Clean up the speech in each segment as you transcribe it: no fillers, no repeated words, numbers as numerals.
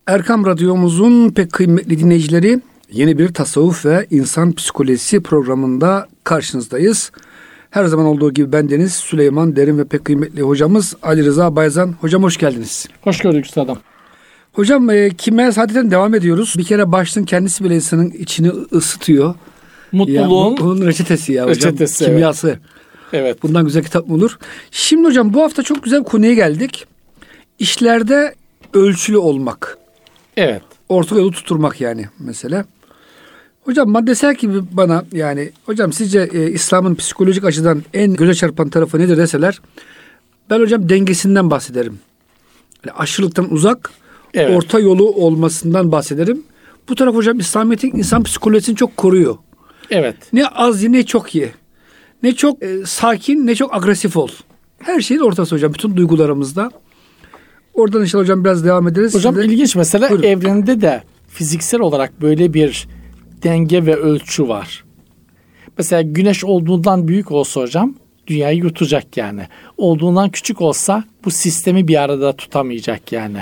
Erkam Radyomuzun pek kıymetli dinleyicileri, yeni bir tasavvuf ve insan psikolojisi programında karşınızdayız. Her zaman olduğu gibi bendeniz Süleyman Derin ve pek kıymetli hocamız Ali Rıza Bayzan. Hocam hoş geldiniz. Hoş gördük üstadım. Hocam kimya saadeten devam ediyoruz. Bir kere başlığın kendisi bile insanın içini ısıtıyor. Mutluluğun bunun reçetesi ya hocam. Reçetesi, kimyası. Evet. Bundan güzel kitap mı olur? Şimdi hocam bu hafta çok güzel bir konuya geldik. İşlerde ölçülü olmak. Evet. Orta yolu tutturmak yani mesela. Hocam maddesel gibi bana yani hocam sizce İslam'ın psikolojik açıdan en göze çarpan tarafı nedir deseler ben hocam dengesinden bahsederim. Yani aşırılıktan uzak, Evet. orta yolu olmasından bahsederim. Bu taraf hocam İslamiyet'in insan psikolojisini çok koruyor. Evet. Ne az ye ne çok ye. Ne çok sakin ne çok agresif ol. Her şeyin ortası hocam bütün duygularımızda. Oradan inşallah hocam biraz devam ederiz. Hocam ilginç mesela Buyurun. evrende de fiziksel olarak böyle bir denge ve ölçü var. Mesela güneş olduğundan büyük olsa hocam dünyayı yutacak yani. Olduğundan küçük olsa bu sistemi bir arada tutamayacak yani.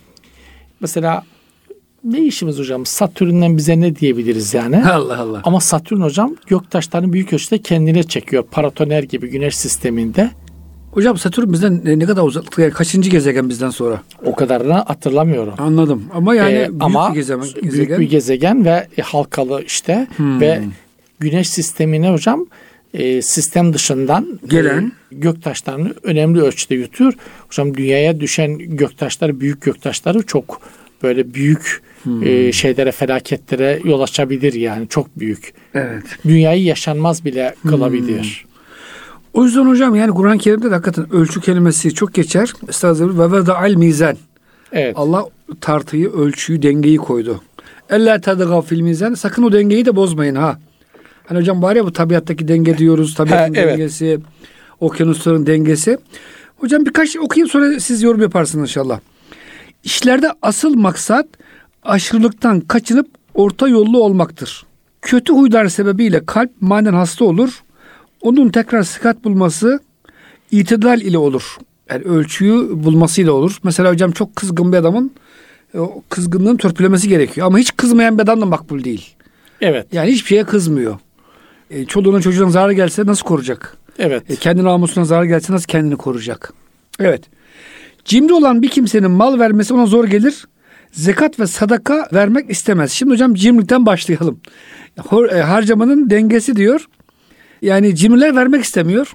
Mesela ne işimiz hocam? Satürn'den bize ne diyebiliriz yani? Allah Allah. Ama Satürn hocam göktaşlarını büyük ölçüde kendine çekiyor. Paratoner gibi güneş sisteminde. Hocam Satürn bizden ne kadar uzaklıkta yani kaçıncı gezegen bizden sonra? O kadarını hatırlamıyorum. Anladım. Ama yani büyük ama bir gezegen. Büyük bir gezegen ve halkalı işte ve güneş sistemine hocam sistem dışından gelen göktaşlarını önemli ölçüde yutuyor. Hocam dünyaya düşen göktaşları, büyük göktaşları çok böyle büyük şeylere, felaketlere yol açabilir yani çok büyük. Evet. Dünyayı yaşanmaz bile kılabilir. O yüzden hocam yani Kur'an-ı Kerim'de de hakikaten ölçü kelimesi çok geçer. Estağfirullah ve veda'al mizan. Evet. Allah tartıyı, ölçüyü, dengeyi koydu. Ella tadgav fil mizan. Sakın o dengeyi de bozmayın ha. Hani hocam var ya bu tabiattaki denge diyoruz. Tabiatın evet. dengesi, okyanusların dengesi. Hocam birkaç okuyayım sonra siz yorum yaparsınız inşallah. İşlerde asıl maksat aşırılıktan kaçınıp orta yollu olmaktır. Kötü huylar sebebiyle kalp manen hasta olur. Onun tekrar sıhhat bulması itidal ile olur. Yani ölçüyü bulmasıyla olur. Mesela hocam çok kızgın bir adamın o kızgınlığını törpülemesi gerekiyor. Ama hiç kızmayan bir adam da makbul değil. Evet. Yani hiçbir şeye kızmıyor. Çoluğuna çocuğuna zarar gelse nasıl koruyacak? Evet. Kendi namusuna zarar gelse nasıl kendini koruyacak? Evet. Cimri olan bir kimsenin mal vermesi ona zor gelir. Zekat ve sadaka vermek istemez. Şimdi hocam cimrilikten başlayalım. Harcamanın dengesi diyor. Yani cimriler vermek istemiyor.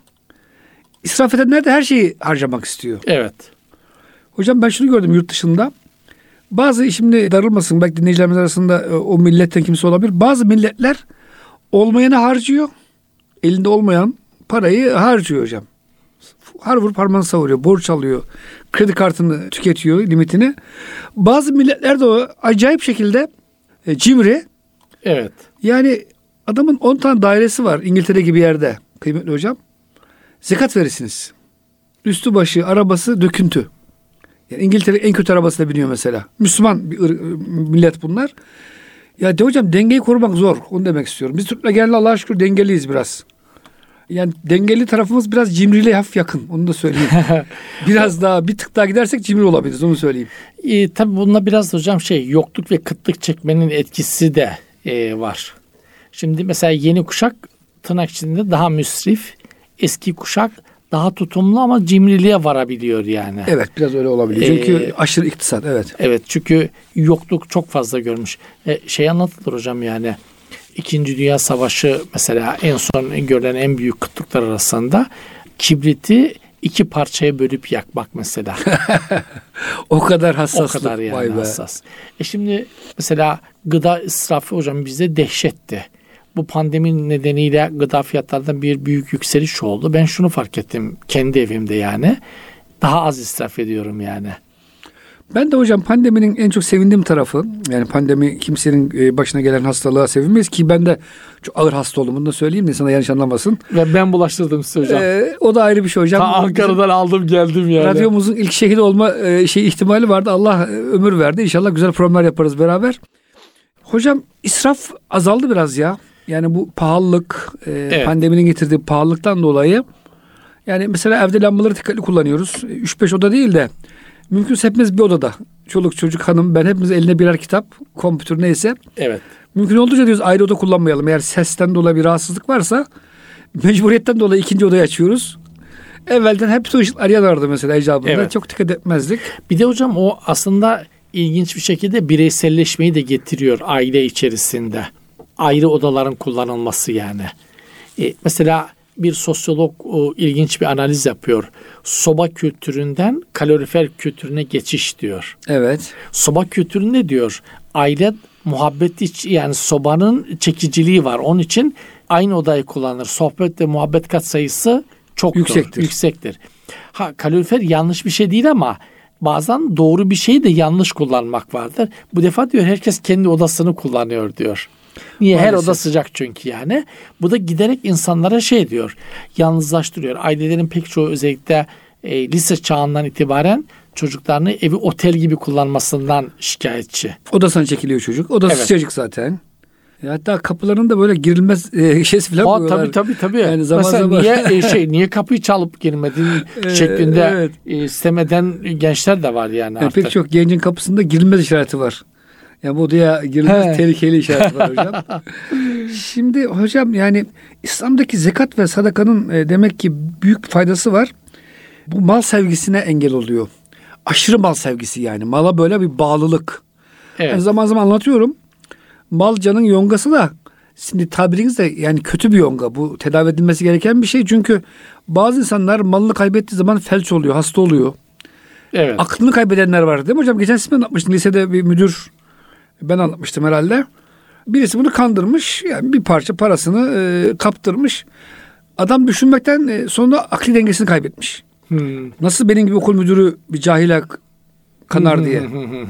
İsraf edenler de her şeyi harcamak istiyor. Evet. Hocam ben şunu gördüm yurt dışında. Bazı şimdi darılmasın belki dinleyicilerimiz arasında o milletten kimse olabilir. Bazı milletler olmayanı harcıyor. Elinde olmayan parayı harcıyor hocam. Har vur parmağını savuruyor. Borç alıyor. Kredi kartını tüketiyor limitini. Bazı milletler de o acayip şekilde cimri. Evet. Yani adamın 10 tane dairesi var İngiltere gibi yerde kıymetli hocam. Zekat verirsiniz. Üstü başı arabası döküntü. Yani İngiltere en kötü arabasıyla biniyor mesela. Müslüman bir millet bunlar. Ya de hocam dengeyi korumak zor. Onu demek istiyorum. Biz Türkler genelde Allah'a şükür dengeliyiz biraz. Yani dengeli tarafımız biraz cimriliğe hafif yakın. Onu da söyleyeyim. Biraz daha bir tık daha gidersek cimri olabiliriz. Onu söyleyeyim. Tabii bunda biraz hocam yokluk ve kıtlık çekmenin etkisi de var. Şimdi mesela yeni kuşak tırnak içinde daha müsrif. Eski kuşak daha tutumlu ama cimriliğe varabiliyor yani. Evet biraz öyle olabiliyor. Çünkü aşırı iktisat evet. Evet çünkü yokluk çok fazla görmüş. Anlatılır hocam yani. İkinci Dünya Savaşı mesela en son görülen en büyük kıtlıklar arasında kibriti 2 parçaya bölüp yakmak mesela. O kadar hassaslık. O kadar yani Vay be. hassas. Şimdi mesela gıda israfı hocam bize dehşetti. Bu pandemi nedeniyle gıda fiyatlarında bir büyük yükseliş oldu. Ben şunu fark ettim kendi evimde yani. Daha az israf ediyorum yani. Ben de hocam pandeminin en çok sevindiğim tarafı yani pandemi kimsenin başına gelen hastalığa sevinmeyiz ki ben de çok ağır hasta oldum. Bunu da söyleyeyim de sana yanlış anlamasın. Ve ben bulaştırdım size hocam. O da ayrı bir şey hocam. Ta Ankara'dan aldım geldim yani. Radyomuzun ilk şehit olma ihtimali vardı. Allah ömür verdi. İnşallah güzel programlar yaparız beraber. Hocam israf azaldı biraz ya. Yani bu pahalılık Evet. Pandeminin getirdiği pahalılıktan dolayı yani mesela evde lambaları dikkatli kullanıyoruz. 3-5 oda değil de Mümkünse hepimiz bir odada. Çoluk çocuk hanım ben hepimiz eline birer kitap, kompütür neyse. Evet. Mümkün olduğunca diyoruz ayrı oda kullanmayalım. Eğer sesten dolayı bir rahatsızlık varsa mecburiyetten dolayı ikinci odayı açıyoruz. Evvelden hep o ışıklar yanardı mesela icabında. Evet. Çok dikkat etmezdik. Bir de hocam o aslında ilginç bir şekilde bireyselleşmeyi de getiriyor aile içerisinde. Ayrı odaların kullanılması yani. Mesela bir sosyolog ilginç bir analiz yapıyor. Soba kültüründen kalorifer kültürüne geçiş diyor. Evet. Soba kültürü ne diyor? Aile muhabbeti yani sobanın çekiciliği var. Onun için aynı odayı kullanır. Sohbet ve muhabbet katsayısı çok yüksektir. Kalorifer yanlış bir şey değil ama bazen doğru bir şeyi de yanlış kullanmak vardır. Bu defa diyor herkes kendi odasını kullanıyor diyor. Niye? Maalesef. Her oda sıcak çünkü yani. Bu da giderek insanlara şey diyor. Yalnızlaştırıyor. Ailelerin pek çoğu özellikle lise çağından itibaren çocuklarını evi otel gibi kullanmasından şikayetçi. Odasına çekiliyor çocuk. Odası sıcacık zaten. Hatta kapılarında böyle girilmez şeysi falan koyuyorlar. Tabii. Yani mesela niye kapıyı çalıp girmedin şeklinde istemeden gençler de var yani artık. Pek çok gencin kapısında girilmez işareti var. Yani bu odaya girilmez tehlikeli işareti var hocam. Şimdi hocam yani İslam'daki zekat ve sadakanın demek ki büyük faydası var. Bu mal sevgisine engel oluyor. Aşırı mal sevgisi yani. Mala böyle bir bağlılık. Evet. Yani zaman zaman anlatıyorum. Mal canın yongası da şimdi tabirinizde yani kötü bir yonga. Bu tedavi edilmesi gereken bir şey. Çünkü bazı insanlar malını kaybettiği zaman felç oluyor, hasta oluyor. Evet. Aklını kaybedenler var değil mi hocam? Geçen size anlatmıştım. Lisede bir müdür, ben anlatmıştım herhalde. Birisi bunu kandırmış. Yani bir parça parasını kaptırmış. Adam düşünmekten sonra akli dengesini kaybetmiş. Nasıl benim gibi okul müdürü bir cahile kanar diye.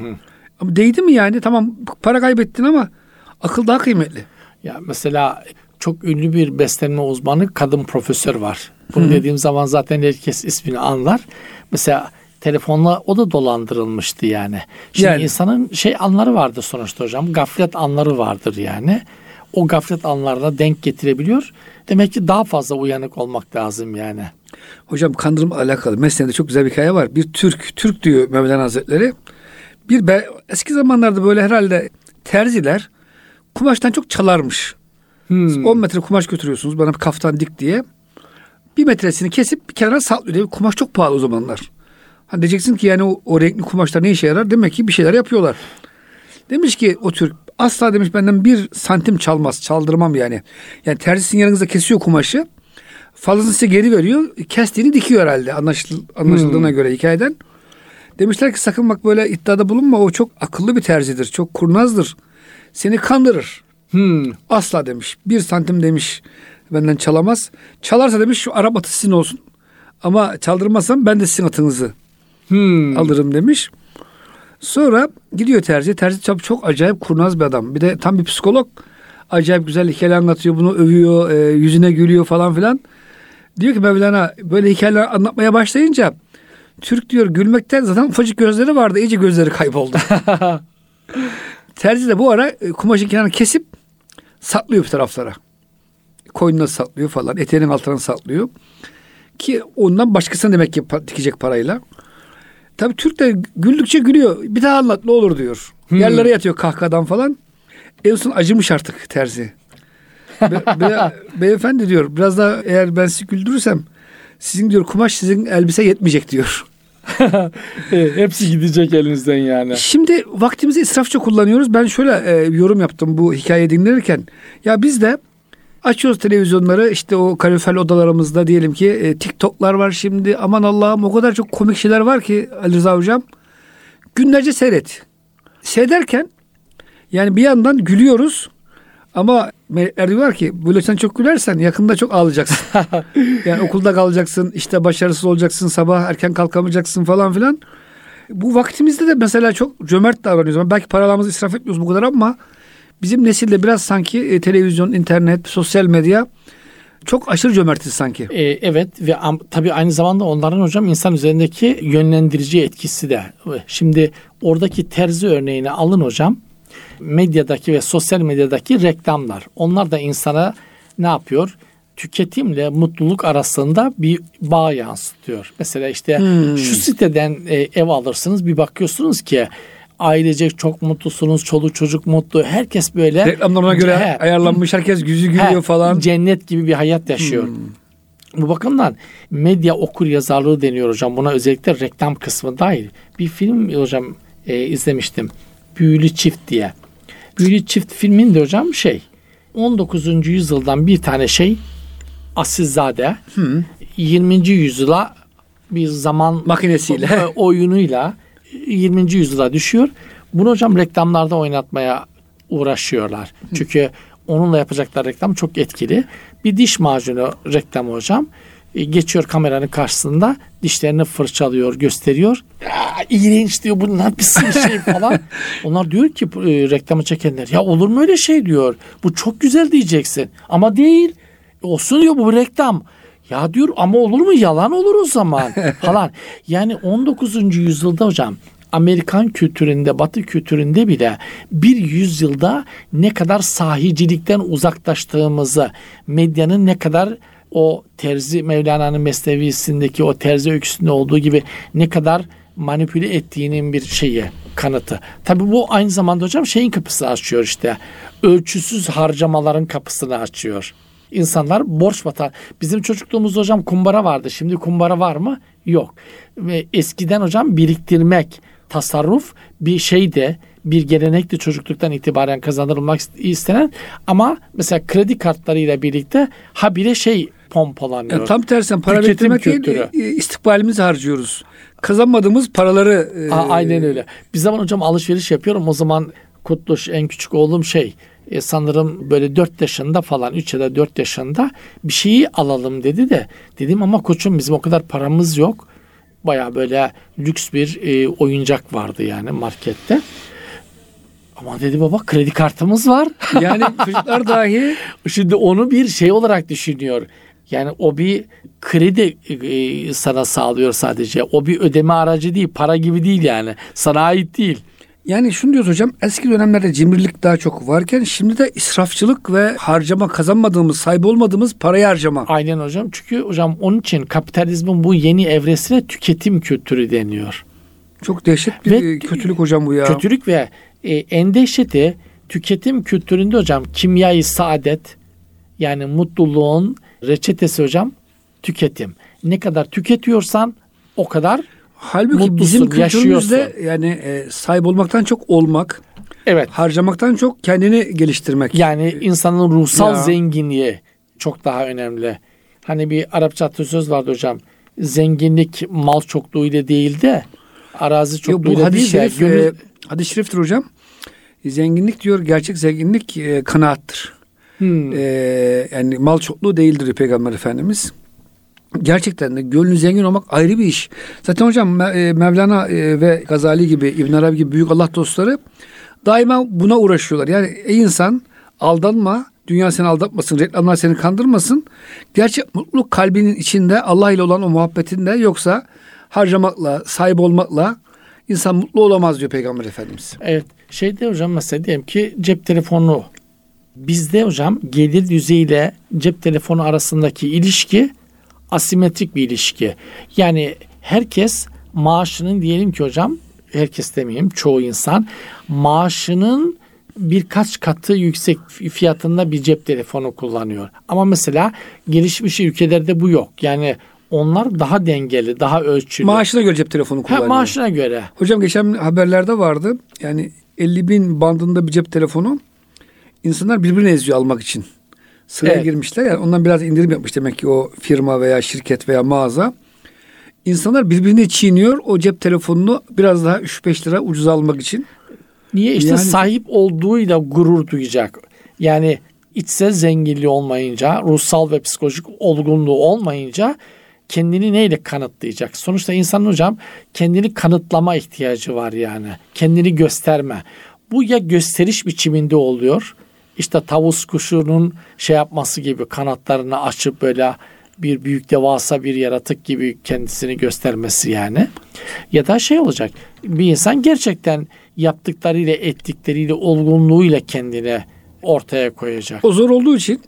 Ama değdi mi yani? Tamam para kaybettin ama akıl daha kıymetli. Ya mesela çok ünlü bir beslenme uzmanı kadın profesör var. Bunu dediğim zaman zaten herkes ismini anlar. Mesela telefonla o da dolandırılmıştı yani. Şimdi insanın anları vardır sonuçta hocam. Gaflet anları vardır yani. O gaflet anlarına denk getirebiliyor. Demek ki daha fazla uyanık olmak lazım yani. Hocam kandırımla alakalı Mesne'de çok güzel bir hikaye var. Bir Türk diyor Mevlana Hazretleri. Eski zamanlarda böyle herhalde terziler kumaştan çok çalarmış. 10 metre kumaş götürüyorsunuz bana bir kaftan dik diye. 1 metresini kesip bir kenara saklıyor. Kumaş çok pahalı o zamanlar. Hani diyeceksin ki yani o renkli kumaşlar ne işe yarar? Demek ki bir şeyler yapıyorlar. Demiş ki o Türk asla demiş benden 1 santim çalmaz. Çaldırmam yani. Yani terzisinin yanınızda kesiyor kumaşı. Fazlasını size geri veriyor. Kestiğini dikiyor herhalde anlaşıldığına göre hikayeden. Demişler ki sakın bak böyle iddiada bulunma. O çok akıllı bir terzidir. Çok kurnazdır. Seni kandırır. Asla demiş. 1 santim demiş benden çalamaz. Çalarsa demiş şu Arap atı sizin olsun. Ama çaldırmazsam ben de sizin atınızı alırım demiş. Sonra gidiyor terzi. Terzi çok acayip kurnaz bir adam. Bir de tam bir psikolog. Acayip güzel hikayeler anlatıyor. Bunu övüyor. Yüzüne gülüyor falan filan. Diyor ki Mevlana böyle hikayeler anlatmaya başlayınca Türk diyor gülmekten zaten ufacık gözleri vardı. İyice gözleri kayboldu. Terzi de bu ara kumaşın kenarını kesip saklıyor bir taraflara. Koynuna saklıyor falan. Eteğinin altına saklıyor. Ki ondan başkasına demek ki dikecek parayla. Tabii Türk de güldükçe gülüyor. Bir daha anlat ne olur diyor. Yerlere yatıyor kahkahadan falan. En son acımış artık terzi. Beyefendi diyor biraz daha eğer ben sizi güldürürsem sizin diyor kumaş sizin elbise yetmeyecek diyor. Hepsi gidecek elinizden yani. Şimdi vaktimizi israfça kullanıyoruz. Ben şöyle yorum yaptım bu hikayeyi dinlerken. Ya biz de açıyoruz televizyonları işte o kalorifer odalarımızda diyelim ki TikTok'lar var şimdi. Aman Allah'ım o kadar çok komik şeyler var ki Ali Rıza Hocam. Günlerce seyret. Seyrederken yani bir yandan gülüyoruz ama melekler diyorlar ki böyle sen çok gülersen yakında çok ağlayacaksın. Yani okulda kalacaksın, işte başarısız olacaksın, sabah erken kalkamayacaksın falan filan. Bu vaktimizde de mesela çok cömert davranıyoruz. Belki paralarımızı israf etmiyoruz bu kadar ama bizim nesilde biraz sanki televizyon, internet, sosyal medya çok aşırı cömertiz sanki. Evet ve tabii aynı zamanda onların hocam insan üzerindeki yönlendirici etkisi de. Şimdi oradaki terzi örneğini alın hocam. Medyadaki ve sosyal medyadaki reklamlar. Onlar da insana ne yapıyor? tüketimle mutluluk arasında bir bağ yansıtıyor. Mesela işte şu siteden ev alırsınız, bir bakıyorsunuz ki ailecek çok mutlusunuz, çoluk çocuk mutlu, herkes böyle reklamlarına göre ayarlanmış, herkes yüzü gülüyor falan. Cennet gibi bir hayat yaşıyor. Bu bakımdan medya okur yazarlığı deniyor hocam. Buna özellikle reklam kısmı dahil. Bir film hocam izlemiştim. Büyülü Çift diye. Büyülü Çift filminde hocam 19. yüzyıldan bir tane asilzade 20. yüzyıla bir zaman makinesiyle oyunuyla 20. yüzyıla düşüyor. Bunu hocam reklamlarda oynatmaya uğraşıyorlar. Çünkü onunla yapacaklar reklam çok etkili. Bir diş macunu reklamı hocam. Geçiyor kameranın karşısında, dişlerini fırçalıyor, gösteriyor. İğrenç diyor, bu nasıl bir şey falan. Onlar diyor ki reklamı çekenler, ya olur mu öyle şey diyor. Bu çok güzel diyeceksin. Ama değil. Olsun diyor, bu bir reklam. Ya diyor ama olur mu? Yalan olur o zaman falan. Yani 19. yüzyılda hocam Amerikan kültüründe, Batı kültüründe bile bir yüzyılda ne kadar sahicilikten uzaklaştığımızı, medyanın ne kadar o Terzi Mevlana'nın Mesnevisindeki o terzi öyküsünde olduğu gibi ne kadar manipüle ettiğinin bir kanıtı. Tabii bu aynı zamanda hocam kapısını açıyor işte. Ölçüsüz harcamaların kapısını açıyor. İnsanlar borç batar. Bizim çocukluğumuzda hocam kumbara vardı. Şimdi kumbara var mı? Yok. Ve eskiden hocam biriktirmek, tasarruf bir bir gelenekti, çocukluktan itibaren kazanılmak istenen, ama mesela kredi kartlarıyla birlikte habire pompalanıyor. Yani tam tersine para biriktirmek değil, istikbalimizi harcıyoruz. Kazanmadığımız paraları. Aynen öyle. Bir zaman hocam alışveriş yapıyorum. O zaman Kutluş, en küçük oğlum sanırım böyle 4 yaşında falan, 3 ya da 4 yaşında bir şeyi alalım dedi de. Dedim ama koçum bizim o kadar paramız yok. Baya böyle lüks bir oyuncak vardı yani markette. Ama dedi baba kredi kartımız var. Yani çocuklar dahi. Şimdi onu bir olarak düşünüyor. Yani o bir kredi sana sağlıyor sadece. O bir ödeme aracı değil, para gibi değil yani. Sana ait değil. Yani şunu diyoruz hocam, eski dönemlerde cimrilik daha çok varken şimdi de israfçılık ve harcama, kazanmadığımız, sahip olmadığımız parayı harcama. Aynen hocam. Çünkü hocam onun için kapitalizmin bu yeni evresine tüketim kültürü deniyor. Çok dehşet bir kötülük hocam bu ya. Kötülük ve en dehşeti tüketim kültüründe hocam kimyayı saadet, yani mutluluğun reçetesi hocam tüketim. Ne kadar tüketiyorsan o kadar halbuki mutlusun, bizim kültürümüzde yaşıyorsun. yani sahip olmaktan çok olmak, evet, harcamaktan çok kendini geliştirmek. Yani insanın ruhsal zenginliği çok daha önemli. Hani bir Arapça atasöz vardı hocam. Zenginlik mal çokluğuyla değil de arazi çokluğuyla değil de. Hadis-i şeriftir hocam. Zenginlik diyor, gerçek zenginlik kanaattır. Yani mal çokluğu değildir diyor Peygamber Efendimiz. Gerçekten de gönlü zengin olmak ayrı bir iş. Zaten hocam Mevlana ve Gazali gibi, İbn Arabi gibi büyük Allah dostları daima buna uğraşıyorlar. Yani ey insan, aldanma, dünya seni aldatmasın, reklamlar seni kandırmasın. Gerçek mutluluk kalbinin içinde, Allah ile olan o muhabbetinde, yoksa harcamakla, sahip olmakla insan mutlu olamaz diyor Peygamber Efendimiz. Evet. Hocam mesela diyelim ki cep telefonu. Bizde hocam gelir düzeyiyle cep telefonu arasındaki ilişki asimetrik bir ilişki. Yani herkes maaşının, diyelim ki hocam, herkes demeyeyim, çoğu insan maaşının birkaç katı yüksek fiyatında bir cep telefonu kullanıyor. Ama mesela gelişmiş ülkelerde bu yok. Yani onlar daha dengeli, daha ölçülü. Maaşına göre cep telefonu kullanıyor. Maaşına göre. Hocam geçen haberlerde vardı. Yani 50.000 bandında bir cep telefonu. İnsanlar birbirini eziyor almak için. Sıraya girmişler. Yani ondan biraz indirim yapmış demek ki o firma veya şirket veya mağaza. İnsanlar birbirini çiğniyor. O cep telefonunu biraz daha 3-5 lira ucuza almak için. Niye? İşte sahip olduğuyla gurur duyacak. Yani içsel zenginliği olmayınca, ruhsal ve psikolojik olgunluğu olmayınca kendini neyle kanıtlayacak? Sonuçta insanın hocam kendini kanıtlama ihtiyacı var yani. Kendini gösterme. Bu ya gösteriş biçiminde oluyor. İşte tavus kuşunun yapması gibi, kanatlarını açıp böyle bir büyük devasa bir yaratık gibi kendisini göstermesi yani. Ya da olacak. Bir insan gerçekten yaptıklarıyla, ettikleriyle, olgunluğuyla kendini ortaya koyacak. O zor olduğu için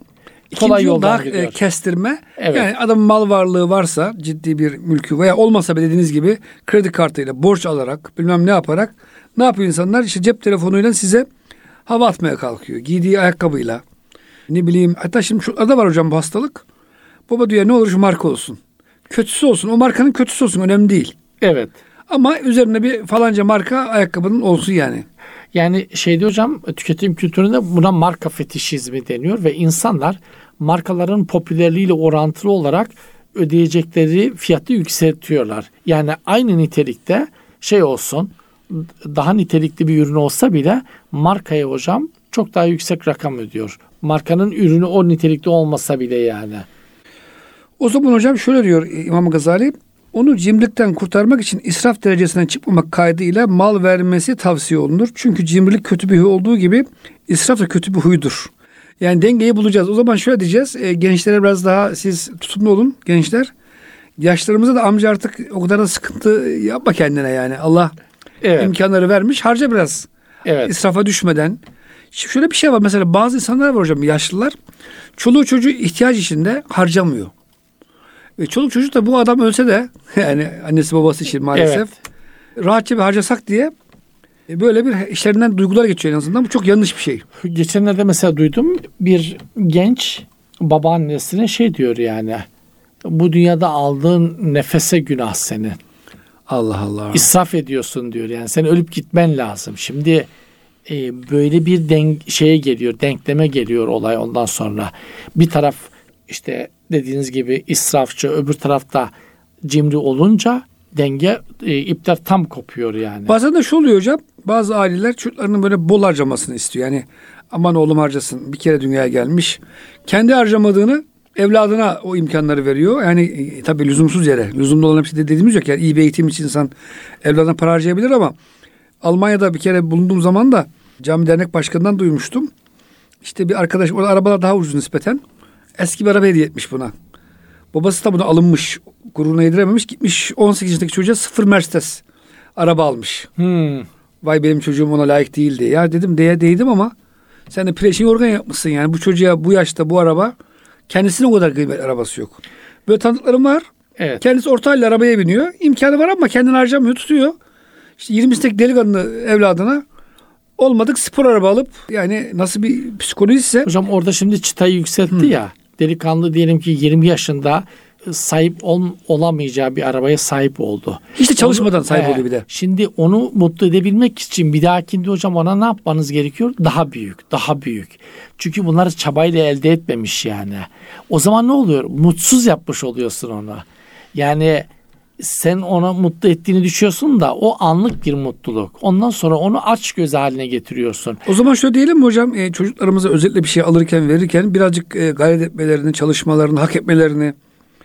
İkinci yol yoldan daha gidiyor. kestirme. Evet. Yani adamın mal varlığı varsa, ciddi bir mülkü veya olmasa bile dediğiniz gibi kredi kartıyla borç alarak bilmem ne yaparak ne yapıyor insanlar? İşte cep telefonuyla size hava atmaya kalkıyor. Giydiği ayakkabıyla. Ne bileyim, hatta şimdi şu da var hocam bu hastalık. Baba diyor ne olur şu marka olsun. Kötüsü olsun. O markanın kötüsü olsun. Önemli değil. Evet. Ama üzerine bir falanca marka ayakkabının olsun yani. Yani şeyde hocam, tüketim kültüründe buna marka fetişizmi deniyor ve insanlar markaların popülerliğiyle orantılı olarak ödeyecekleri fiyatı yükseltiyorlar. Yani aynı nitelikte şey olsun, daha nitelikli bir ürün olsa bile markaya hocam çok daha yüksek rakam ödüyor. Markanın ürünü o nitelikte olmasa bile yani. O zaman hocam şöyle diyor İmam Gazali. Onu cimrilikten kurtarmak için israf derecesinden çıkmamak kaydıyla mal vermesi tavsiye olunur. Çünkü cimrilik kötü bir huy olduğu gibi israf da kötü bir huydur. Yani dengeyi bulacağız. O zaman şöyle diyeceğiz. Gençlere biraz daha siz tutumlu olun gençler. Yaşlarımıza da amca artık o kadar da sıkıntı yapma kendine yani. Allah imkanları vermiş. Harca biraz. Evet. İsrafa düşmeden. Şimdi şöyle bir şey var. Mesela bazı insanlar var hocam, yaşlılar. Çoluğu çocuğu ihtiyaç içinde harcamıyor. Çoluk çocuk da bu adam ölse de yani annesi babası için maalesef rahatça bir harcasak diye böyle bir işlerinden duygular geçiyor en azından. Bu çok yanlış bir şey. Geçenlerde mesela duydum, bir genç babaannesine şey diyor yani, bu dünyada aldığın nefese günah senin. Allah Allah. İsraf ediyorsun diyor yani, sen ölüp gitmen lazım. Şimdi böyle bir denkleme geliyor olay ondan sonra. Bir taraf işte dediğiniz gibi israfçı, öbür tarafta cimri olunca denge ipler tam kopuyor yani. Bazen de şu oluyor hocam, bazı aileler çocuklarının böyle bol harcamasını istiyor. Yani aman oğlum harcasın, bir kere dünyaya gelmiş. Kendi harcamadığını evladına o imkanları veriyor. Yani tabii lüzumsuz yere, lüzumlu olan bir şey de dediğimiz yok. Yani iyi bir eğitim için insan evladına para harcayabilir ama Almanya'da bir kere bulunduğum zaman da cami dernek başkanından duymuştum. İşte bir arkadaş, orada arabalar daha ucuz nispeten. Eski bir araba hediye etmiş buna. Babası da buna alınmış. Gururuna yedirememiş. Gitmiş 18 yaşındaki çocuğa 0 Mercedes araba almış. Vay benim çocuğum ona layık değil diye. Ya dedim değdim ama sen de preşin organ yapmışsın yani. Bu çocuğa bu yaşta bu araba, kendisine o kadar kıymetli arabası yok. Böyle tanıdıklarım var. Evet. Kendisi orta halli arabaya biniyor. İmkanı var ama kendini harcamıyor, tutuyor. İşte 20'sindeki delikanlı evladına olmadık spor araba alıp, yani nasıl bir psikolojiyse. Hocam orada şimdi çıtayı yükseltti ya. Delikanlı diyelim ki 20 yaşında sahip olamayacağı bir arabaya sahip oldu. Hiç de çalışmadan sahip oluyor bir de. Şimdi onu mutlu edebilmek için bir dahakinde hocam ona ne yapmanız gerekiyor? Daha büyük. Çünkü bunları çabayla elde etmemiş yani. O zaman ne oluyor? Mutsuz yapmış oluyorsun onu. Yani sen ona mutlu ettiğini düşünüyorsun da o anlık bir mutluluk. Ondan sonra onu aç göz haline getiriyorsun. O zaman şöyle diyelim mi hocam? Çocuklarımıza özellikle bir şey alırken, verirken birazcık gayret etmelerini, çalışmalarını, hak etmelerini,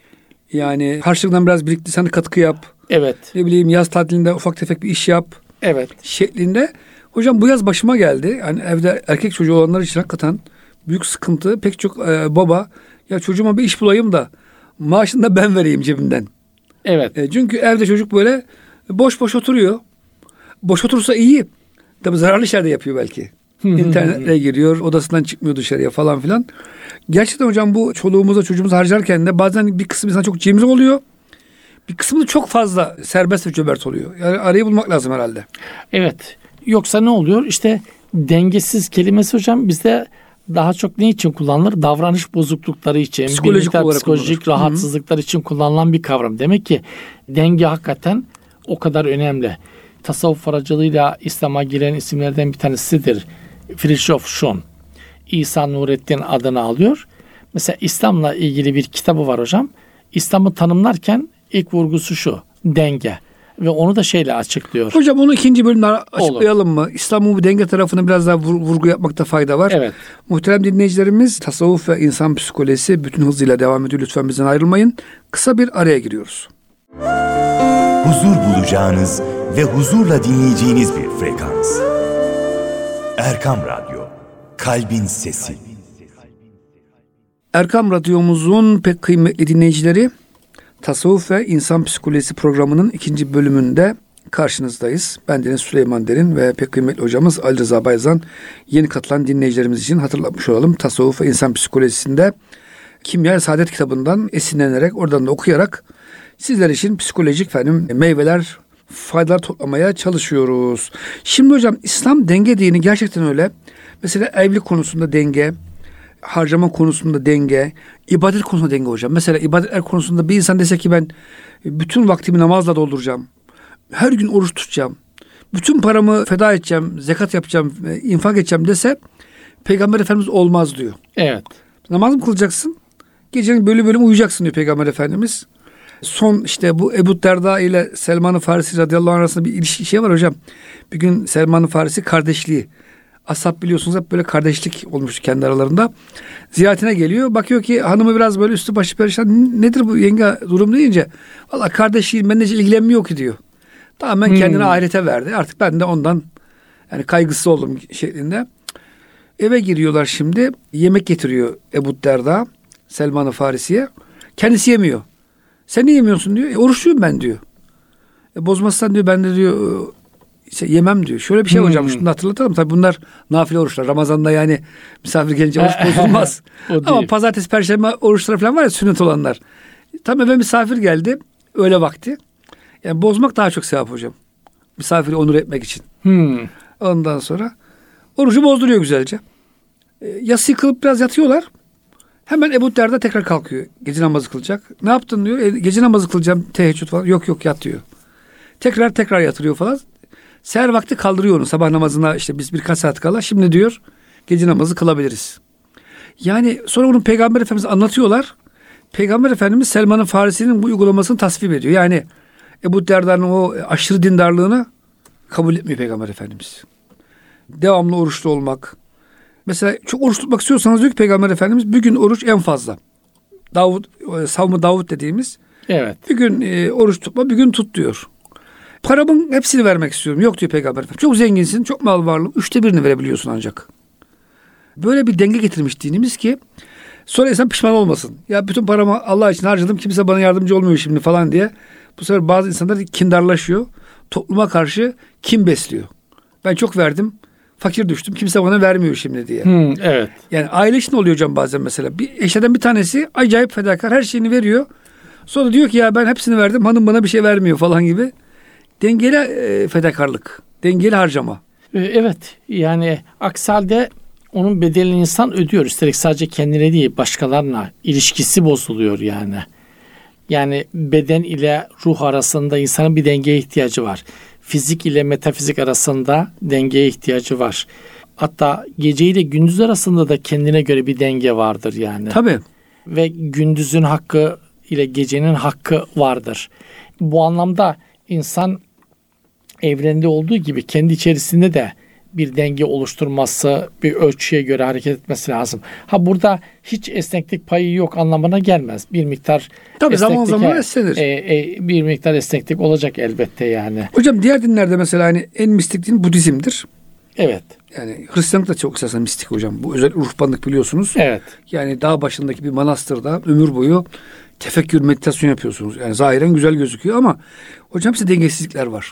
yani harçlıktan biraz biriktirsen katkı yap. Evet. Ne bileyim, yaz tatilinde ufak tefek bir iş yap. Evet. Şeklinde. Hocam bu yaz başıma geldi. Yani evde erkek çocuğu olanlar için hakikaten büyük sıkıntı. Pek çok baba, ya çocuğuma bir iş bulayım da maaşını da ben vereyim cebimden. Evet. Çünkü evde çocuk böyle boş boş oturuyor. Boş otursa iyi. Tabii zararlı işler de yapıyor belki. İnternete giriyor, odasından çıkmıyor dışarıya falan filan. Gerçekten hocam bu çoluğumuza çocuğumuza harcarken de bazen bir kısım insan çok cimri oluyor. Bir kısmı da çok fazla serbest ve cömert oluyor. Yani arayı bulmak lazım herhalde. Evet. Yoksa ne oluyor? İşte dengesiz kelimesi hocam bizde daha çok ne için kullanılır? Davranış bozuklukları için, psikolojik rahatsızlıklar için kullanılan bir kavram. Demek ki denge hakikaten o kadar önemli. Tasavvuf aracılığıyla İslam'a giren isimlerden bir tanesidir. Frithjof Schuon. İsa Nurettin adını alıyor. Mesela İslam'la ilgili bir kitabı var hocam. İslam'ı tanımlarken ilk vurgusu şu: denge. Ve onu da şeyle açıklıyor. Hocam onu ikinci bölümde açıklayalım mı? İslam'ın bu denge tarafını biraz daha vurgu yapmakta fayda var. Evet. Muhterem dinleyicilerimiz, tasavvuf ve insan psikolojisi bütün hızıyla devam ediyor. Lütfen bizden ayrılmayın. Kısa bir araya giriyoruz. Huzur bulacağınız ve huzurla dinleyeceğiniz bir frekans. Erkam Radyo, Kalbin Sesi. Erkam Radyomuzun pek kıymetli dinleyicileri, Tasavvuf ve İnsan Psikolojisi programının ikinci bölümünde karşınızdayız. Bendeniz Süleyman Derin ve pek kıymetli hocamız Ali Rıza Bayzan. Yeni katılan dinleyicilerimiz için hatırlatmış olalım. Tasavvuf ve İnsan Psikolojisi'nde Kimya-i Saadet kitabından esinlenerek, oradan da okuyarak sizler için psikolojik meyveler, faydalar toplamaya çalışıyoruz. Şimdi hocam, İslam denge dini, gerçekten öyle. Mesela evlilik konusunda denge, harcama konusunda denge, ibadet konusunda denge hocam. Mesela ibadetler konusunda bir insan dese ki ben bütün vaktimi namazla dolduracağım, her gün oruç tutacağım, bütün paramı feda edeceğim, zekat yapacağım, infak edeceğim dese, Peygamber Efendimiz olmaz diyor. Evet. Namaz mı kılacaksın? Gecenin bölüm uyuyacaksın diyor Peygamber Efendimiz. Son işte bu Ebu Derda ile Selman-ı Farisi radıyallahu anh arasında bir ilişki var hocam. Bir gün Selman-ı Farisi kardeşliği, ashab biliyorsunuz hep böyle kardeşlik olmuş kendi aralarında. Ziyaretine geliyor. Bakıyor ki hanımı biraz böyle üstü başı perişan. Nedir bu yenge durum deyince, valla kardeşliğim benimle hiç ilgilenmiyor ki diyor. Tamamen kendini ahirete verdi. Artık ben de ondan yani kaygısı oldum şeklinde. Eve giriyorlar şimdi. Yemek getiriyor Ebu Derda Selman-ı Farisi'ye. Kendisi yemiyor. Sen niye yemiyorsun diyor. Oruçluyum ben diyor. Bozmazsan diyor, ben de diyor yemem diyor. Şöyle bir şey hocam, şunu da hatırlatalım. Tabii bunlar nafile oruçlar. Ramazan'da yani misafir gelince oruç bozulmaz. Ama pazartesi, perşembe oruçları falan var ya, sünnet olanlar. Tam eve misafir geldi. Öğle vakti. Yani bozmak daha çok sevap hocam. Misafiri onur etmek için. Ondan sonra orucu bozduruyor güzelce. Yatsı kılıp biraz yatıyorlar. Hemen Ebu Derda tekrar kalkıyor. Gece namazı kılacak. Ne yaptın diyor. Gece namazı kılacağım, teheccüd falan. Yok yat diyor. Tekrar yatırıyor falan. Seher vakti kaldırıyor onu. Sabah namazına işte biz birkaç saat kala. Şimdi diyor gece namazı kılabiliriz. Yani sonra bunu Peygamber Efendimiz anlatıyorlar. Peygamber Efendimiz Selman-ı Farisi'nin bu uygulamasını tasvip ediyor. Yani Ebu Derda'nın o aşırı dindarlığını kabul etmiyor Peygamber Efendimiz. Devamlı oruçlu olmak. Mesela çok oruç tutmak istiyorsanız diyor ki Peygamber Efendimiz, bir gün oruç en fazla. Savm-ı Davud dediğimiz. Evet. Bir gün oruç tutma, bir gün tut diyor. Paramın hepsini vermek istiyorum. Yok diyor Peygamber Efendimiz. Çok zenginsin, çok mal varlığı. 1/3 verebiliyorsun ancak. Böyle bir denge getirmiş dinimiz ki sonra insan pişman olmasın. Ya bütün paramı Allah için harcadım, kimse bana yardımcı olmuyor şimdi falan diye. Bu sefer bazı insanlar kindarlaşıyor. Topluma karşı kin besliyor. Ben çok verdim, fakir düştüm, kimse bana vermiyor şimdi diye. Evet. Yani aile içinde oluyor hocam bazen mesela. Bir eşeden bir tanesi acayip fedakar, her şeyini veriyor. Sonra diyor ki ya ben hepsini verdim, hanım bana bir şey vermiyor falan gibi. Dengeli fedakarlık, dengeli harcama. Evet, yani aksi halde onun bedelini insan ödüyor. Üstelik sadece kendine değil, başkalarına ilişkisi bozuluyor yani. Yani beden ile ruh arasında insanın bir dengeye ihtiyacı var. Fizik ile metafizik arasında dengeye ihtiyacı var. Hatta gece ile gündüz arasında da kendine göre bir denge vardır yani. Tabii. Ve gündüzün hakkı ile gecenin hakkı vardır. Bu anlamda insan evrende olduğu gibi kendi içerisinde de bir denge oluşturması, bir ölçüye göre hareket etmesi lazım. Ha burada hiç esneklik payı yok anlamına gelmez. Bir miktar tabii zaman zaman esnenir. Bir miktar esneklik olacak elbette yani. Hocam diğer dinlerde mesela hani en mistik din Budizm'dir. Evet. Yani Hristiyanlık da çok esasen mistik hocam. Bu özel ruhbanlık biliyorsunuz. Evet. Yani dağ başındaki bir manastırda ömür boyu tefekkür, meditasyon yapıyorsunuz. Yani zahiren güzel gözüküyor ama hocam size dengesizlikler var.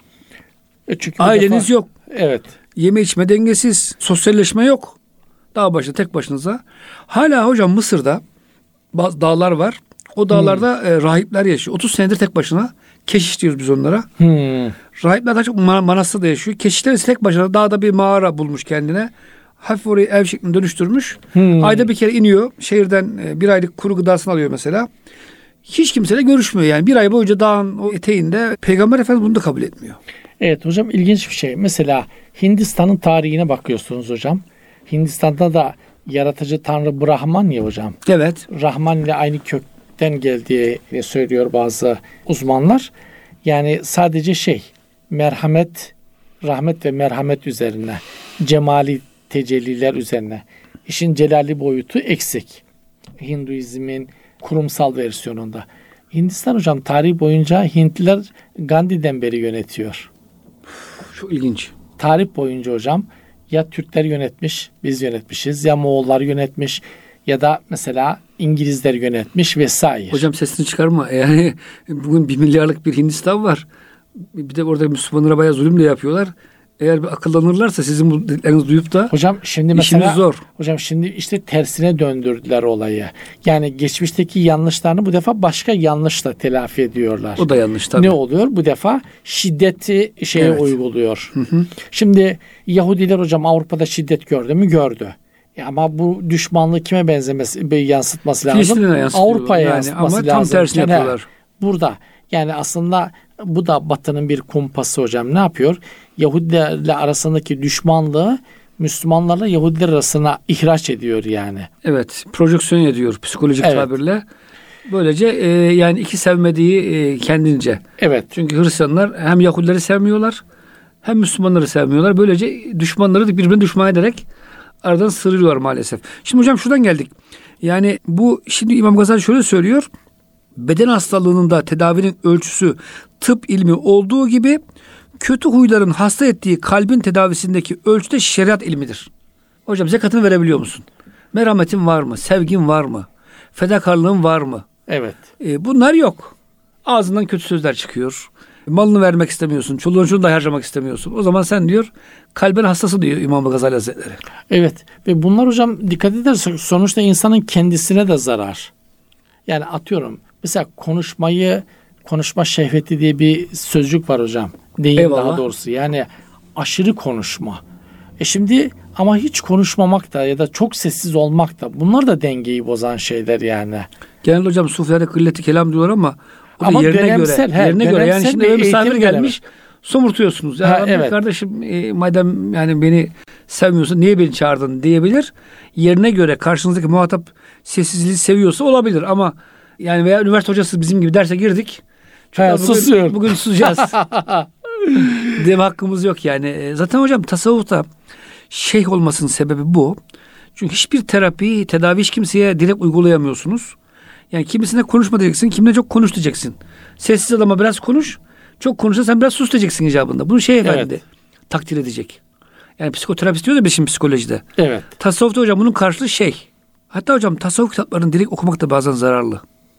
Çünkü aileniz yok. Evet. Yeme içme dengesiz. Sosyalleşme yok. Dağ başında tek başınıza. Hala hocam Mısır'da bazı dağlar var. O dağlarda rahipler yaşıyor. 30 senedir tek başına. Keşiş diyoruz biz onlara. Rahipler daha çok manastırda yaşıyor. Keşişler ise tek başına dağda bir mağara bulmuş kendine. Hafif orayı ev şeklinde dönüştürmüş. Ayda bir kere iniyor. Şehirden bir aylık kuru gıdasını alıyor mesela. Hiç kimseyle görüşmüyor yani. Bir ay boyunca dağın o eteğinde. Peygamber Efendimiz bunu da kabul etmiyor. Evet hocam, ilginç bir şey. Mesela Hindistan'ın tarihine bakıyorsunuz hocam. Hindistan'da da yaratıcı tanrı Brahman ya hocam. Evet. Rahman ile aynı kökten geldiği söylüyor bazı uzmanlar. Yani sadece merhamet, rahmet ve merhamet üzerine, cemali tecelliler üzerine. İşin celali boyutu eksik. Hinduizmin kurumsal versiyonunda. Hindistan hocam tarih boyunca Hintliler Gandhi'den beri yönetiyor. Çok ilginç. Tarih boyunca hocam ya Türkler yönetmiş, biz yönetmişiz, ya Moğollar yönetmiş ya da mesela İngilizler yönetmiş vesaire. Hocam sesini çıkarma. Yani bugün 1 milyarlık bir Hindistan var. Bir de orada Müslümanlara bayağı zulüm de yapıyorlar. Eğer bir akıllanırlarsa sizin bu dediklerinizi duyup da Hocam şimdi mesela işimiz zor. Hocam şimdi işte tersine döndürdüler olayı. Yani geçmişteki yanlışlarını bu defa başka yanlışla telafi ediyorlar. O da yanlış tabii. Ne oluyor? Bu defa şiddeti Evet. uyguluyor. Şimdi Yahudiler hocam Avrupa'da şiddet gördü mü? Gördü. Ama bu düşmanlığı kime yansıtması lazım? Filistin'e yansıtıyor. Avrupa'ya Yani yansıtması ama lazım. tam tersini Yani yapıyorlar. burada yani aslında bu da Batı'nın bir kumpası hocam. Ne yapıyor? Yahudilerle arasındaki düşmanlığı Müslümanlarla Yahudiler arasına ihraç ediyor yani. Evet, projeksiyon ediyor psikolojik Evet. tabirle. Böylece yani iki sevmediği kendince. Evet. Çünkü Hristiyanlar hem Yahudileri sevmiyorlar hem Müslümanları sevmiyorlar. Böylece düşmanları da birbirine düşman ederek aradan sıyrılıyorlar maalesef. Şimdi hocam şuradan geldik. Yani bu şimdi İmam Gazali şöyle söylüyor. Beden hastalığının da tedavinin ölçüsü tıp ilmi olduğu gibi kötü huyların hasta ettiği kalbin tedavisindeki ölçü de şeriat ilmidir. Hocam zekatını verebiliyor musun? Merhametin var mı? Sevgin var mı? Fedakarlığın var mı? Evet. Bunlar yok. Ağzından kötü sözler çıkıyor. Malını vermek istemiyorsun. Çoluğun çocuğunu da harcamak istemiyorsun. O zaman sen diyor kalbin hastası diyor İmam Gazali Hazretleri. Evet. Ve bunlar hocam dikkat edersek sonuçta insanın kendisine de zarar. Yani atıyorum mesela konuşma şehveti diye bir sözcük var hocam. Deyim Eyvallah. daha doğrusu. Yani aşırı konuşma. Şimdi ama hiç konuşmamak da ya da çok sessiz olmak da bunlar da dengeyi bozan şeyler yani. Genel hocam sufilerde kılleti kelam diyorlar ama o da Ama yerine dönemsel, göre. Yerine göre. Yani dönemsel şimdi bir eve misafir eğitim gelmiş somurtuyorsunuz. Ya evet. kardeşim madem yani beni sevmiyorsun niye beni çağırdın diyebilir. Yerine göre karşınızdaki muhatap sessizliği seviyorsa olabilir ama yani veya üniversite hocası bizim gibi derse girdik. Susuyor. Bugün susacağız. Deme hakkımız yok yani. Zaten hocam tasavvufta şeyh olmasının sebebi bu. Çünkü hiçbir terapi, tedavi hiç kimseye direkt uygulayamıyorsunuz. Yani kimisine konuşma diyeceksin, kimine çok konuş diyeceksin. Sessiz adama biraz konuş, çok konuşsa sen biraz sus diyeceksin icabında. Bunu şeyh efendi takdir edecek. Yani psikoterapist diyor da biz şimdi psikolojide. Evet. Tasavvufta hocam bunun karşılığı şeyh. Hatta hocam tasavvuf kitaplarını direkt okumak da bazen zararlı.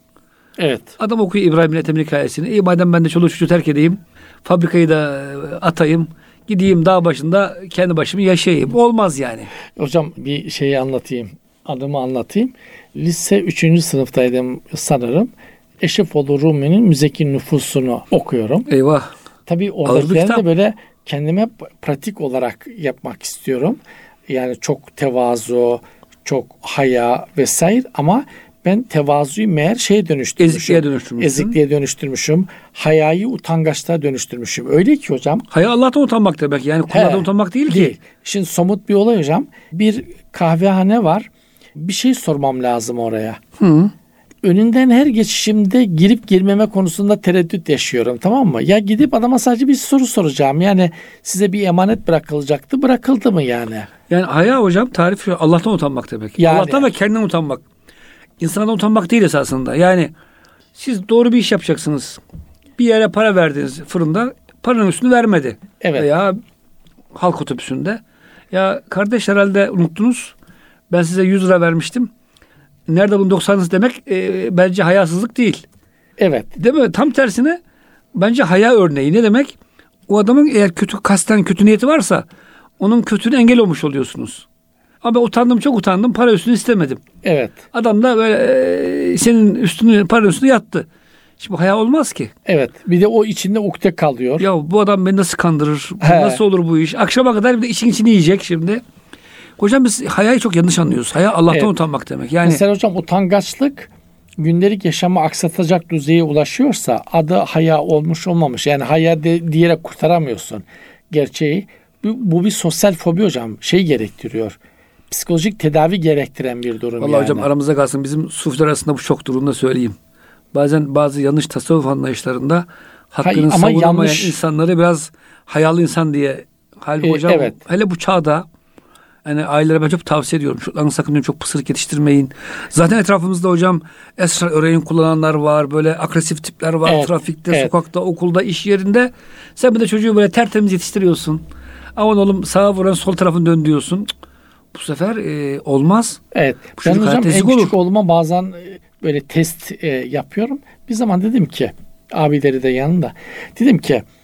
Evet. Adam okuyor İbrahim'in Ethem'in hikayesini. Madem ben de çoluğu çocuğu terk edeyim, fabrikayı da atayım, gideyim dağ başında kendi başımı yaşayayım. Olmaz yani. Hocam bir şeyi anlatayım. Adımı anlatayım. Lise 3. sınıftaydım sanırım. Eşrefoğlu Rumi'nin Müzekkin Nüfusunu okuyorum. Eyvah. Tabii Ağır bir oradakileri kitap. de böyle kendime pratik olarak yapmak istiyorum. Yani çok tevazu, çok haya vesaire ama ben tevazuyu meğer dönüştürmüşüm. Ezikliğe dönüştürmüşsün. Ezikliğe dönüştürmüşüm. Hayayı utangaçlığa dönüştürmüşüm. Öyle ki hocam. Haya Allah'tan utanmak demek. Yani kullardan utanmak değil ki. Şimdi somut bir olay hocam. Bir kahvehane var. Bir şey sormam lazım oraya. Hı. Önünden her geçişimde girip girmeme konusunda tereddüt yaşıyorum, tamam mı? Ya gidip adama sadece bir soru soracağım. Yani size bir emanet bırakılacaktı. Bırakıldı mı yani? Yani haya hocam tarifi Allah'tan utanmak demek. Yani. Allah'tan ve kendinden utanmak. İnsandan utanmak değil esasında. Yani siz doğru bir iş yapacaksınız. Bir yere para verdiniz fırında. Paranın üstünü vermedi. Evet. Veya halk otobüsünde. Ya kardeş herhalde unuttunuz. Ben size 100 lira vermiştim. Nerede bunun 90'lısı demek bence hayasızlık değil. Evet. Değil mi? Tam tersine bence haya örneği. Ne demek? O adamın eğer kasten kötü niyeti varsa onun kötülüğüne engel olmuş oluyorsunuz. Ama ben utandım, çok utandım. Para üstünü istemedim. Evet. Adam da böyle senin üstünü, para üstüne yattı. Şimdi bu haya olmaz ki. Evet. Bir de o içinde ukde kalıyor. Ya bu adam beni nasıl kandırır? He. Nasıl olur bu iş? Akşama kadar bir de işin içini yiyecek şimdi. Hocam biz hayayı çok yanlış anlıyoruz. Haya Allah'tan Evet. utanmak demek. Yani Mesela hocam utangaçlık gündelik yaşamı aksatacak düzeye ulaşıyorsa adı haya olmuş olmamış. Yani haya diyerek kurtaramıyorsun gerçeği. Bu bir sosyal fobi hocam. Gerektiriyor. Psikolojik tedavi gerektiren bir durum vallahi yani. hocam aramızda kalsın. Bizim sufiler arasında bu çok durumda söyleyeyim. Bazen bazı yanlış tasavvuf anlayışlarında hakkını ama savunamayan yanlış. insanları biraz hayalı insan diye. Halbuki hocam evet. hele bu çağda yani ailelere ben çok tavsiye ediyorum. Çocuklarını sakın diyorum, çok pısırık yetiştirmeyin. Zaten etrafımızda hocam esrar öreğin kullananlar var. Böyle agresif tipler var. Evet, Trafikte, sokakta, okulda, iş yerinde. Sen bir de çocuğu böyle tertemiz yetiştiriyorsun. Aman oğlum sağa vuran sol tarafını dön diyorsun. Cık, bu sefer olmaz. Evet. Bu Ben çocuk hocam hayatta en ezik küçük olur. oğluma bazen böyle test yapıyorum. Bir zaman dedim ki abileri de yanında. Dedim ki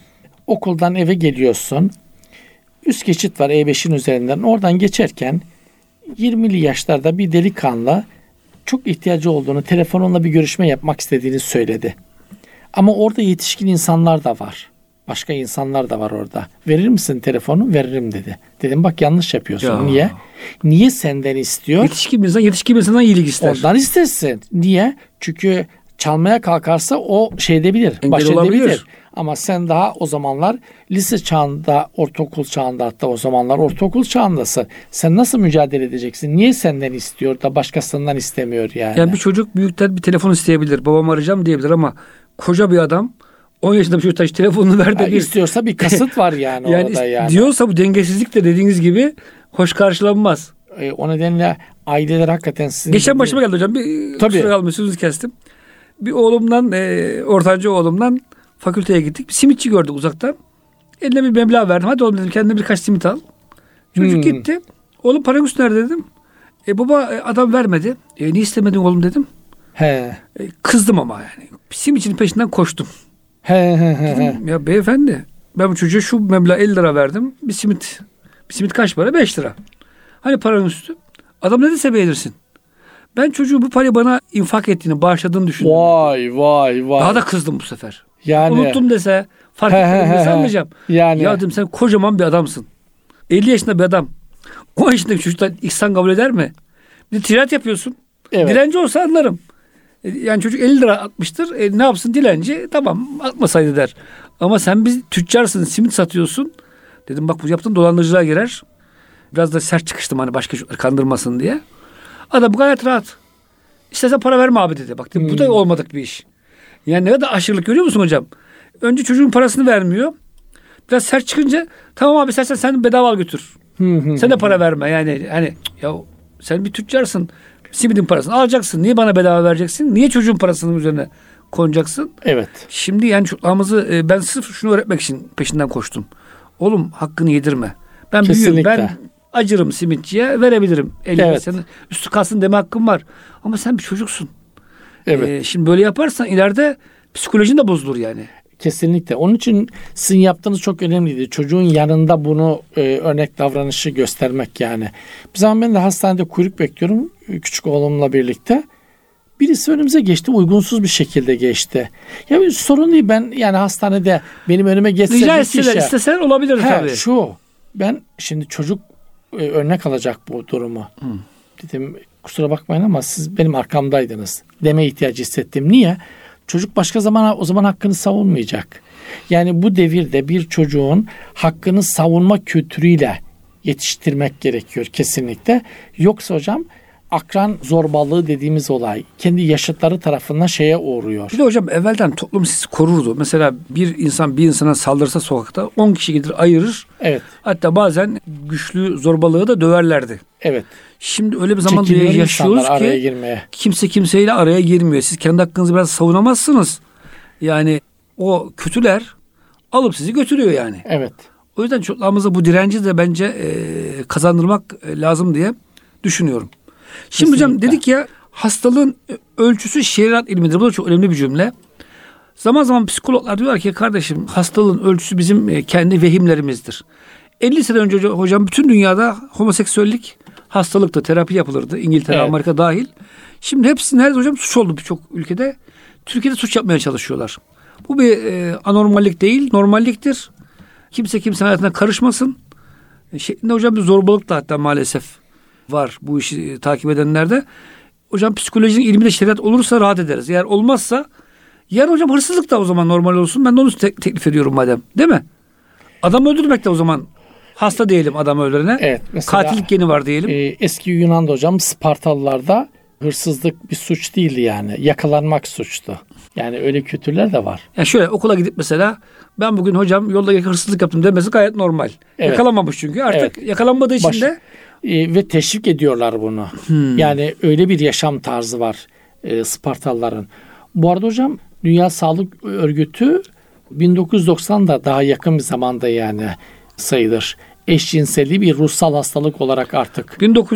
okuldan eve geliyorsun. Üst geçit var E5'in üzerinden. Oradan geçerken 20'li yaşlarda bir delikanlı çok ihtiyacı olduğunu, telefonla bir görüşme yapmak istediğini söyledi. Ama orada yetişkin insanlar da var. Başka insanlar da var orada. Verir misin telefonu? Veririm dedi. Dedim bak yanlış yapıyorsun. Ya. Niye? Niye senden istiyor? Yetişkin bir insandan iyilik ister. Ondan istesin. Niye? Çünkü çalmaya kalkarsa o şey edebilir. Engel Baş olabilir. edebilir. Ama sen daha o zamanlar lise çağında, ortaokul çağında, hatta o zamanlar ortaokul çağındasın. Sen nasıl mücadele edeceksin? Niye senden istiyor da başkasından istemiyor yani? Yani bir çocuk büyükten bir telefon isteyebilir. Babam arayacağım diyebilir ama koca bir adam 10 yaşında bir çocuk telefonunu ver de istiyorsa bir kasıt var yani, yani orada yani. Diyorsa bu dengesizlik de dediğiniz gibi hoş karşılanmaz. O nedenle aileler hakikaten sizin... Geçen başıma geldi hocam. Bir Tabii. kusura kalmayın, sözünüzü kestim. Bir oğlumdan, ortanca oğlumdan fakülteye gittik. Bir simitçi gördük uzaktan. Eline bir meblağ verdim. Hadi oğlum dedim, kendine birkaç simit al. Çocuk gitti. Oğlum paranın üstü nerede dedim. Baba adam vermedi. Niye istemedin oğlum dedim. He. Kızdım ama yani. Simitçinin peşinden koştum. He. Dedim, ya beyefendi, ben bu çocuğa şu meblağ 50 lira verdim. Bir simit kaç para? 5 lira. Hani paranın üstü? Adam ne dese beğenirsin. Ben çocuğu bu parayı bana infak ettiğini, bağışladığını düşündüm. Vay. Daha da kızdım bu sefer. Yani. Unuttum dese, fark etmedim dese anlayacağım. Yani. Ya dedim, sen kocaman bir adamsın. 50 yaşında bir adam 10 yaşındaki çocuktan ihsan kabul eder mi? Bir de ticaret yapıyorsun. Evet. Dilenci olsa anlarım. Yani çocuk 50 lira atmıştır. Ne yapsın dilenci? Tamam, atmasaydı der. Ama sen bir tüccarsın, simit satıyorsun. Dedim bak, bu yaptığın dolandırıcılığa girer. Biraz da sert çıkıştım hani başka çocukları kandırmasın diye. Adam gayet rahat. İstersen para verme abi dedi. Bak dedim, bu da olmadık bir iş. Yani ne kadar aşırılık, görüyor musun hocam? Önce çocuğun parasını vermiyor. Biraz sert çıkınca tamam abi, sen bedava al götür. Sen de para verme. Yani hani ya sen bir tüccarsın. Simidin parasını alacaksın. Niye bana bedava vereceksin? Niye çocuğun parasının üzerine konacaksın? Evet. Şimdi yani çocuklarımızı ben sırf şunu öğretmek için peşinden koştum. Oğlum hakkını yedirme. Ben büyüğüm. Kesinlikle. Ben acırım simitçiye, verebilirim. 50 Evet. senin üstü kalsın deme hakkım var. Ama sen bir çocuksun. Evet. Şimdi böyle yaparsan ileride psikolojin de bozulur yani. Kesinlikle. Onun için sizin yaptığınız çok önemliydi. Çocuğun yanında bunu örnek davranışı göstermek yani. Bir zaman ben de hastanede kuyruk bekliyorum küçük oğlumla birlikte. Birisi önümüze geçti, uygunsuz bir şekilde geçti. Ya bir sorun değil, ben yani hastanede benim önüme geçse Rica bir kişi. isteseler olabilir tabii. Ben şimdi çocuk örnek alacak bu durumu. Dedim kusura bakmayın ama siz benim arkamdaydınız deme ihtiyacı hissettim. Niye? Çocuk başka zaman o zaman hakkını savunmayacak. Yani bu devirde bir çocuğun hakkını savunma kültürüyle yetiştirmek gerekiyor kesinlikle. Yoksa hocam akran zorbalığı dediğimiz olay kendi yaşıtları tarafından şeye uğruyor. Bir de hocam evvelden toplum sizi korurdu. Mesela bir insan bir insana saldırsa sokakta 10 kişi gelir ayırır. Evet. Hatta bazen güçlü zorbalığı da döverlerdi. Evet. Şimdi öyle bir zamanda Çekiniyor yaşıyoruz insanlar araya ki girmeye. kimse kimseyle araya girmiyor. Siz kendi hakkınızı biraz savunamazsınız. Yani o kötüler alıp sizi götürüyor yani. Evet. O yüzden çocuklarımıza bu direnci de bence kazandırmak lazım diye düşünüyorum. Şimdi Kesinlikle. hocam dedik ya, hastalığın ölçüsü şeriat ilmidir. Bu da çok önemli bir cümle. Zaman zaman psikologlar diyorlar ki kardeşim, hastalığın ölçüsü bizim kendi vehimlerimizdir. 50 sene önce hocam bütün dünyada homoseksüellik hastalıktı, terapi yapılırdı. İngiltere, Evet. Amerika dahil. Şimdi hepsinin her hocam suç oldu birçok ülkede. Türkiye'de suç yapmaya çalışıyorlar. Bu bir anormallik değil, normalliktir. Kimse kimsenin hayatına karışmasın. Şeklinde hocam bir zorbalık da hatta maalesef var bu işi takip edenlerde. Hocam psikolojinin ilmi de şeriat olursa rahat ederiz. Eğer olmazsa yarın hocam hırsızlık da o zaman normal olsun. Ben de onu teklif ediyorum madem. Değil mi? Adam öldürmek de o zaman hasta diyelim adamı öldürene. Evet, mesela, katillik geni var diyelim. Eski Yunan'da hocam Spartalılarda hırsızlık bir suç değildi yani. Yakalanmak suçtu. Yani öyle kültürler de var. Yani şöyle okula gidip mesela ben bugün hocam yolda hırsızlık yaptım demesi gayet normal. Evet. Yakalanmamış çünkü. Artık yakalanmadığı için de Ve teşvik ediyorlar bunu. Yani öyle bir yaşam tarzı var Spartalıların. Bu arada hocam Dünya Sağlık Örgütü 1990'da daha yakın bir zamanda yani sayılır. Eşcinselliği bir ruhsal hastalık olarak artık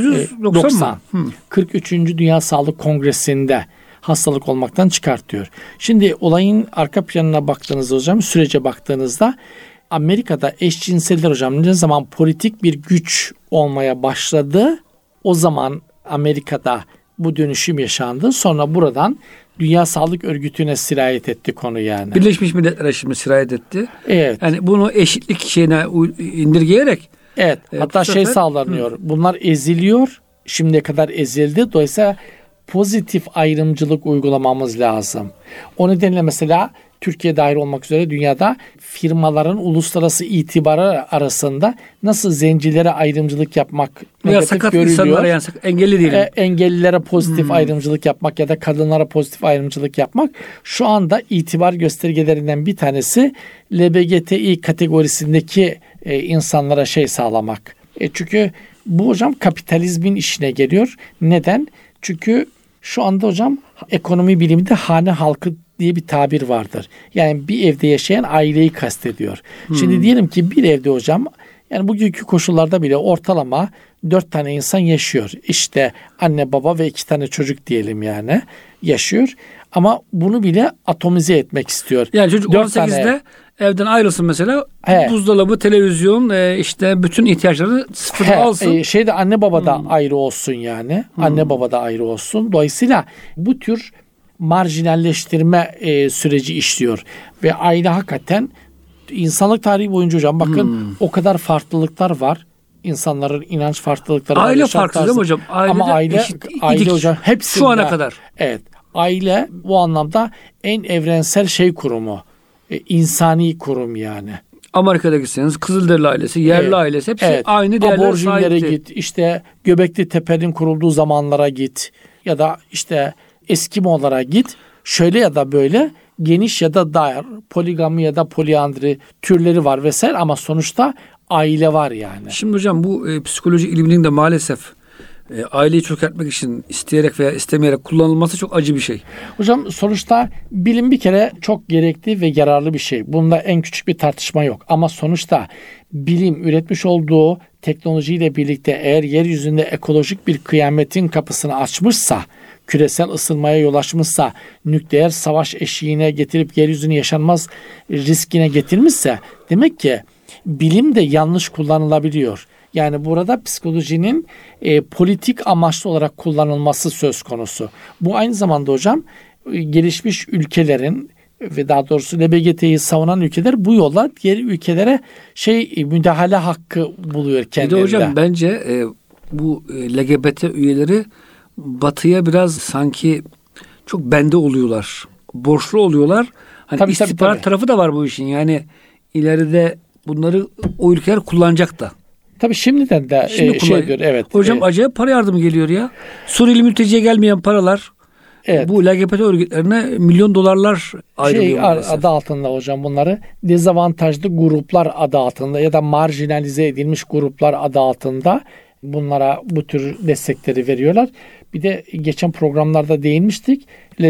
1990 mı? 43. Dünya Sağlık Kongresi'nde hastalık olmaktan çıkartıyor. Şimdi olayın arka planına baktığınızda hocam, sürece baktığınızda Amerika'da eşcinseller hocam ne zaman politik bir güç olmaya başladı, o zaman Amerika'da bu dönüşüm yaşandı. Sonra buradan Dünya Sağlık Örgütü'ne sirayet etti konu yani. Birleşmiş Milletler'e şimdi sirayet etti. Evet. Yani bunu eşitlik şeyine indirgeyerek. Evet. Hatta sağlanıyor. Bunlar eziliyor. Şimdiye kadar ezildi. Dolayısıyla pozitif ayrımcılık uygulamamız lazım. O nedenle mesela Türkiye dahil olmak üzere dünyada firmaların uluslararası itibarı arasında nasıl zencilere ayrımcılık yapmak Veya negatif sakat görülüyor. insanlara, yani engelli diyelim. Engellilere pozitif ayrımcılık yapmak ya da kadınlara pozitif ayrımcılık yapmak şu anda itibar göstergelerinden bir tanesi LGBTİ kategorisindeki insanlara sağlamak. Çünkü bu hocam kapitalizmin işine geliyor. Neden? Çünkü şu anda hocam ekonomi biliminde hane halkı diye bir tabir vardır. Yani bir evde yaşayan aileyi kastediyor. Şimdi diyelim ki bir evde hocam, yani bugünkü koşullarda bile ortalama 4 tane insan yaşıyor. İşte anne baba ve 2 tane çocuk diyelim yani yaşıyor. Ama bunu bile atomize etmek istiyor. Yani çocuk 18'de evden ayrılsın mesela. Buzdolabı, televizyon, işte bütün ihtiyaçlarını sıfırdan alsın. Anne baba da ayrı olsun yani. Anne baba da ayrı olsun. Dolayısıyla bu tür marjinalleştirme süreci işliyor. Ve aile hakikaten insanlık tarihi boyunca hocam bakın o kadar farklılıklar var. İnsanların inanç farklılıkları var. Aile farksız değil mi hocam? Ama aile hocam hepsinde. Şu ana kadar. Evet. Aile bu anlamda en evrensel kurumu. İnsani kurum yani. Amerika'da gitseniz Kızılderili ailesi, yerli ailesi hepsi aynı değerlere Aborjinlere sahipti. git. İşte Göbekli Tepe'nin kurulduğu zamanlara git. Ya da işte Eskimolara git. Şöyle ya da böyle geniş ya da dar, poligami ya da poliandri türleri var vesaire ama sonuçta aile var yani. Şimdi hocam bu psikoloji ilminin de maalesef aileyi çökertmek için isteyerek veya istemeyerek kullanılması çok acı bir şey. Hocam sonuçta bilim bir kere çok gerekli ve yararlı bir şey. Bunda en küçük bir tartışma yok. Ama sonuçta bilim üretmiş olduğu teknolojiyle birlikte eğer yeryüzünde ekolojik bir kıyametin kapısını açmışsa, küresel ısınmaya yol açmışsa, nükleer savaş eşiğine getirip yeryüzünü yaşanmaz riskine getirmişse demek ki bilim de yanlış kullanılabiliyor. Yani burada psikolojinin politik amaçlı olarak kullanılması söz konusu. Bu aynı zamanda hocam gelişmiş ülkelerin ve daha doğrusu LGBT'yi savunan ülkeler bu yolla diğer ülkelere müdahale hakkı buluyor kendilerine. Bir de hocam bence bu LGBT üyeleri Batı'ya biraz sanki çok bende oluyorlar. Borçlu oluyorlar. Hani istihbarat tarafı da var bu işin. Yani ileride bunları o ülkeler kullanacak da. Tabii şimdiden de diyor. Evet. Hocam acayip para yardımı geliyor ya. Suriyeli mülteciye gelmeyen paralar bu LGBT örgütlerine milyon dolarlar ayrılıyor. Adı altında hocam bunları dezavantajlı gruplar adı altında ya da marjinalize edilmiş gruplar adı altında bunlara bu tür destekleri veriyorlar. Bir de geçen programlarda değinmiştik.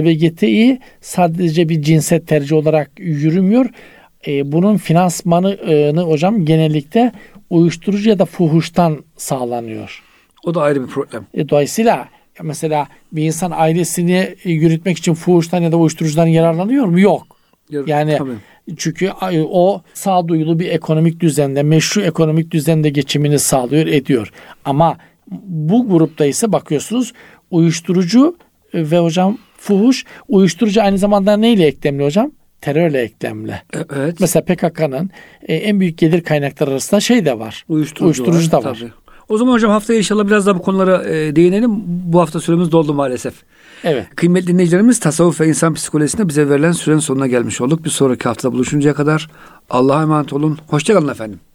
LGBTİ sadece bir cinsiyet tercih olarak yürümüyor. Bunun finansmanı hocam genellikle uyuşturucu ya da fuhuştan sağlanıyor. O da ayrı bir problem. Dolayısıyla mesela bir insan ailesini yürütmek için fuhuştan ya da uyuşturucudan yararlanıyor mu? Yok. Yani tabii. Çünkü o sağduyulu bir ekonomik düzende, meşru ekonomik düzende geçimini sağlıyor, ediyor. Ama bu grupta ise bakıyorsunuz uyuşturucu ve hocam fuhuş, uyuşturucu aynı zamanda neyle eklemli hocam? Terörle eklemli. Evet. Mesela PKK'nın en büyük gelir kaynakları arasında de var. Uyuşturucu da var. Tabii. O zaman hocam haftaya inşallah biraz daha bu konulara değinelim. Bu hafta süremiz doldu maalesef. Evet. Kıymetli dinleyicilerimiz, tasavvuf ve insan psikolojisinde bize verilen sürenin sonuna gelmiş olduk. Bir sonraki haftada buluşuncaya kadar Allah'a emanet olun. Hoşça kalın efendim.